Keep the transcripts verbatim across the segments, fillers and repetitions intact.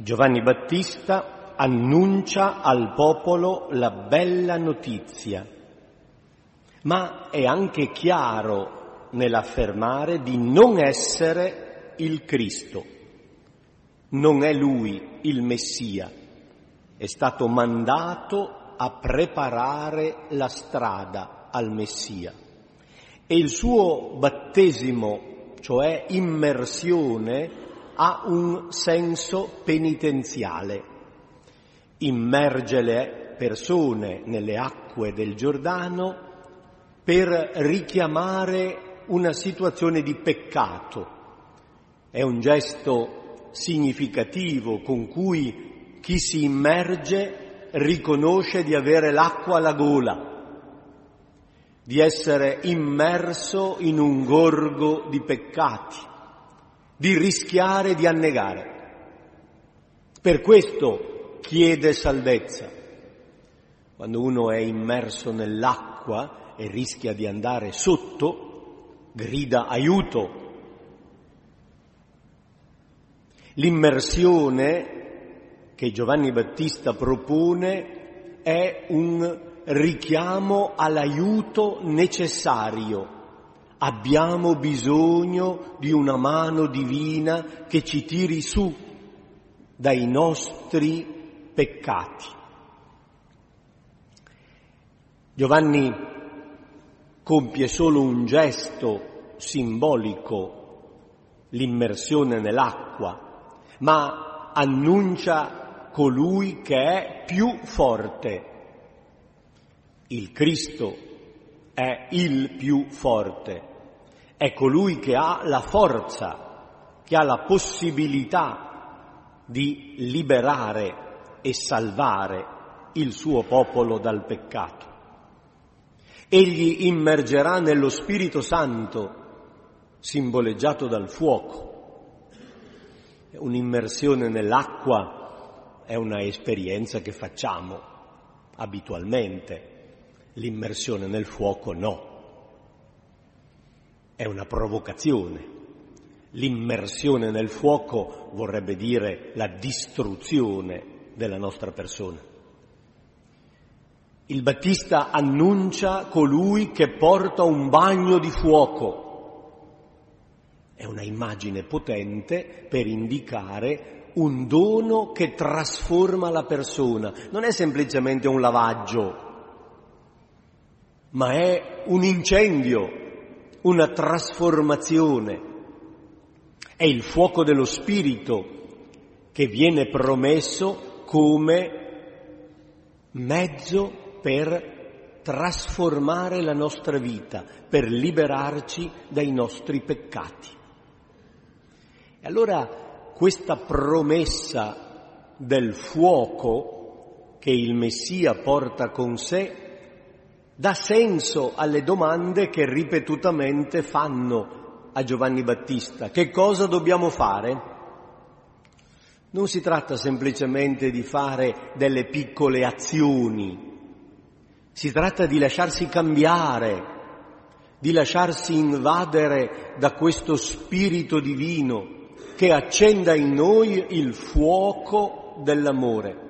Giovanni Battista annuncia al popolo la bella notizia, ma è anche chiaro nell'affermare di non essere il Cristo. Non è lui il Messia, è stato mandato a preparare la strada al Messia. E il suo battesimo, cioè immersione, ha un senso penitenziale. Immerge le persone nelle acque del Giordano per richiamare una situazione di peccato. È un gesto significativo con cui chi si immerge riconosce di avere l'acqua alla gola, di essere immerso in un gorgo di peccati, di rischiare di annegare. Per questo chiede salvezza. Quando uno è immerso nell'acqua e rischia di andare sotto, grida aiuto. L'immersione che Giovanni Battista propone è un richiamo all'aiuto necessario. Abbiamo bisogno di una mano divina che ci tiri su dai nostri peccati. Giovanni compie solo un gesto simbolico, l'immersione nell'acqua, ma annuncia colui che è più forte. Il Cristo è il più forte. È colui che ha la forza, che ha la possibilità di liberare e salvare il suo popolo dal peccato. Egli immergerà nello Spirito Santo, simboleggiato dal fuoco. Un'immersione nell'acqua è una esperienza che facciamo abitualmente, l'immersione nel fuoco no. È una provocazione. L'immersione nel fuoco vorrebbe dire la distruzione della nostra persona. Il Battista annuncia colui che porta un bagno di fuoco. È una immagine potente per indicare un dono che trasforma la persona. Non è semplicemente un lavaggio, ma è un incendio, una trasformazione. È il fuoco dello Spirito che viene promesso come mezzo per trasformare la nostra vita, per liberarci dai nostri peccati. E allora questa promessa del fuoco che il Messia porta con sé dà senso alle domande che ripetutamente fanno a Giovanni Battista. Che cosa dobbiamo fare? Non si tratta semplicemente di fare delle piccole azioni, si tratta di lasciarsi cambiare, di lasciarsi invadere da questo Spirito divino che accenda in noi il fuoco dell'amore.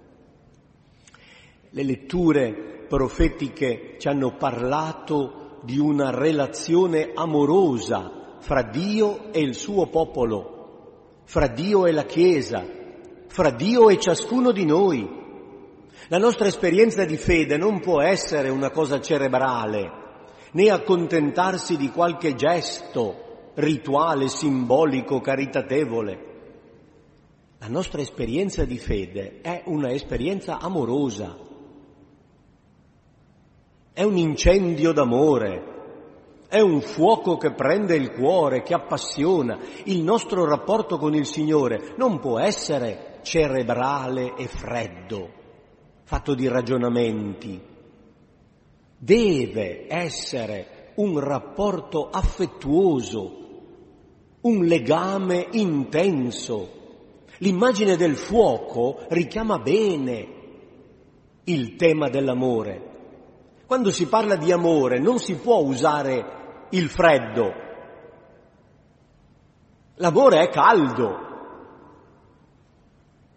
Le letture profetiche ci hanno parlato di una relazione amorosa fra Dio e il suo popolo, fra Dio e la Chiesa, fra Dio e ciascuno di noi. La nostra esperienza di fede non può essere una cosa cerebrale, né accontentarsi di qualche gesto rituale, simbolico, caritatevole. La nostra esperienza di fede è una esperienza amorosa. È un incendio d'amore, è un fuoco che prende il cuore, che appassiona. Il nostro rapporto con il Signore non può essere cerebrale e freddo, fatto di ragionamenti. Deve essere un rapporto affettuoso, un legame intenso. L'immagine del fuoco richiama bene il tema dell'amore. Quando si parla di amore non si può usare il freddo. L'amore è caldo.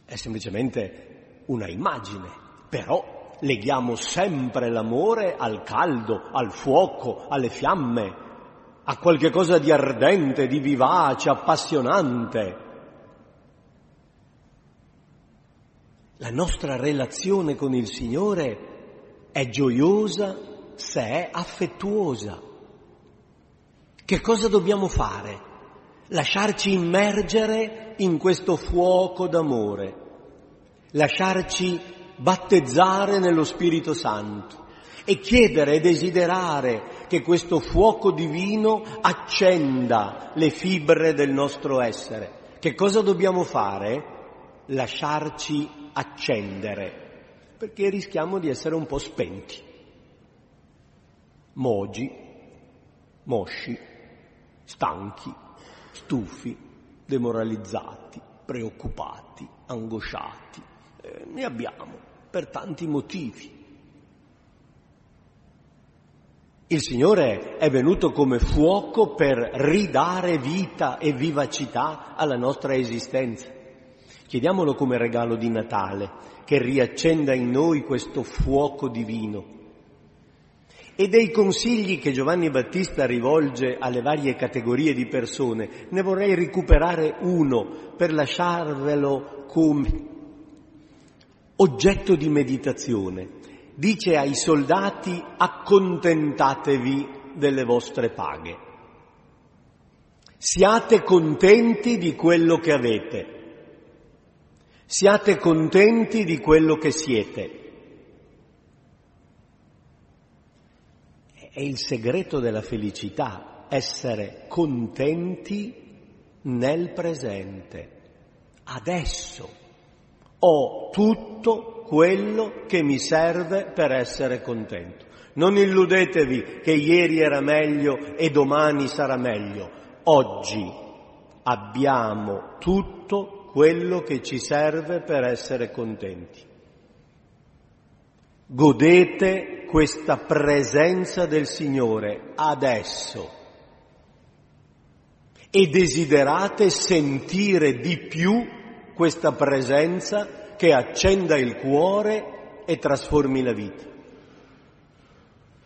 è semplicemente una immagine, però leghiamo sempre l'amore al caldo, al fuoco, alle fiamme, a qualche cosa di ardente, di vivace, appassionante. La nostra relazione con il Signore è gioiosa se è affettuosa. Che cosa dobbiamo fare? Lasciarci immergere in questo fuoco d'amore, lasciarci battezzare nello Spirito Santo e chiedere e desiderare che questo fuoco divino accenda le fibre del nostro essere. Che cosa dobbiamo fare? Lasciarci accendere, perché rischiamo di essere un po' spenti, mogi, mosci, stanchi, stufi, demoralizzati, preoccupati, angosciati. Eh, ne abbiamo per tanti motivi. Il Signore è venuto come fuoco per ridare vita e vivacità alla nostra esistenza. Chiediamolo come regalo di Natale, che riaccenda in noi questo fuoco divino. E dei consigli che Giovanni Battista rivolge alle varie categorie di persone, ne vorrei recuperare uno per lasciarvelo come oggetto di meditazione. Dice ai soldati: accontentatevi delle vostre paghe. Siate contenti di quello che avete. Siate contenti di quello che siete. È il segreto della felicità, essere contenti nel presente. Adesso ho tutto quello che mi serve per essere contento. Non illudetevi che ieri era meglio e domani sarà meglio. Oggi abbiamo tutto quello che ci serve per essere contenti. Godete questa presenza del Signore adesso e desiderate sentire di più questa presenza che accenda il cuore e trasformi la vita.